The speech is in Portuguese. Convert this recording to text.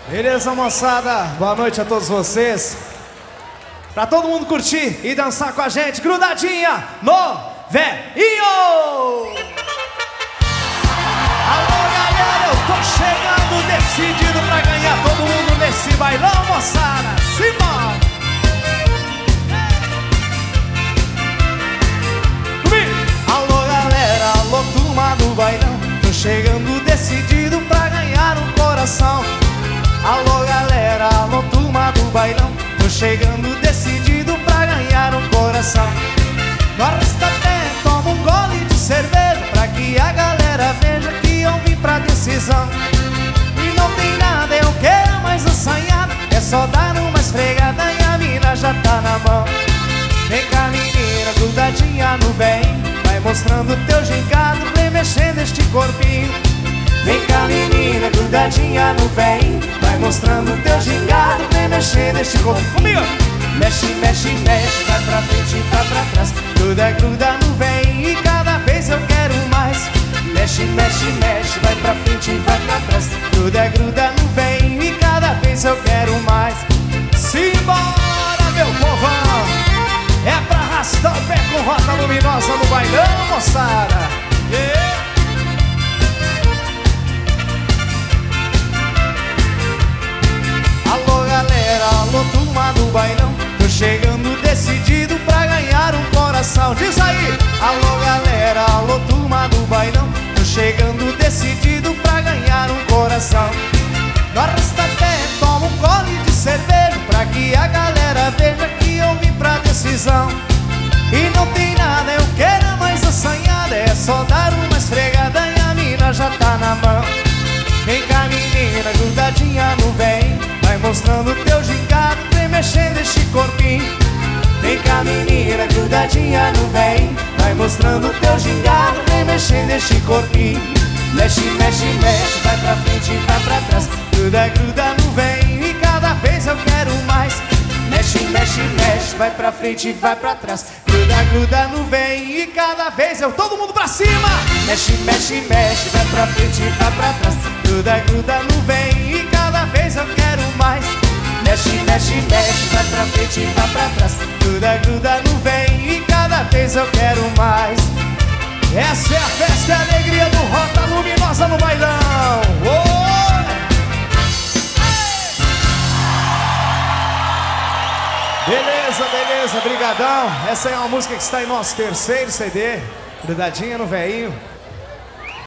Beleza, moçada? Boa noite a todos vocês. Pra todo mundo curtir e dançar com a gente, grudadinha no velhinho! Alô, galera, eu tô chegando decidido pra ganhar todo mundo nesse bailão, moçada. Simbora! Alô, galera, alô, turma do bailão. Tô chegando decidido pra ganhar um coração. Alô, galera, alô, turma do bailão. Tô chegando decidido pra ganhar um coração. No arrasta-pé, toma um gole de cerveja pra que a galera veja que eu vim pra decisão. E não tem nada, eu quero mais assanhada. É só dar uma esfregada e a mina já tá na mão. Vem cá, menina, grudadinha no bem, vai mostrando teu gingado, vem mexendo este corpinho. Vem cá, menina, grudadinha no bem, vai mostrando teu gingado, vem mexendo este corpinho. Comigo! Mexe, mexe, mexe, vai pra frente e vai pra trás. Gruda, gruda no bem e cada vez eu quero mais. Mexe, mexe, mexe, vai pra frente e vai pra trás. Gruda, gruda no bem e cada vez eu quero mais. Simbora, meu povão! É pra arrastar o pé com rota luminosa no bailão, moçada! Yeah. Alô, galera, alô, turma do bailão. Tô chegando decidido pra ganhar um coração. Diz aí! Alô, galera, alô, turma do bailão. Tô chegando decidido pra ganhar um coração. No arrasta-pé, toma um gole de cerveja pra que a galera veja que eu vim pra decisão. E não tem nada, eu quero mais assanhada. É só dar uma esfregada e a mina já tá na mão. Vem cá, menina, grudadinha no bem, vai mostrando teu gingado, vem mexendo este corpinho. Vem cá, menina, grudadinha no bem, vai mostrando teu gingado, vem mexendo este corpinho. Mexe, mexe, mexe, vai pra frente e vai pra trás. Gruda, gruda no bem e cada vez eu quero mais. Mexe, mexe, mexe, vai pra frente e vai pra trás. Gruda, gruda no bem e cada vez eu... Todo mundo pra cima! Mexe, mexe, mexe, vai pra frente e vai pra trás. Gruda, gruda no bem e cada vez eu quero mais. Mexe, mexe, mexe, vai pra frente e vai pra trás. Gruda, gruda no bem e cada vez eu quero mais. Essa é a festa e a alegria do Rota Luminosa no bailão. Oh! Beleza, beleza, brigadão. Essa aí é uma música que está em nosso terceiro CD, Grudadinha no Velhinho.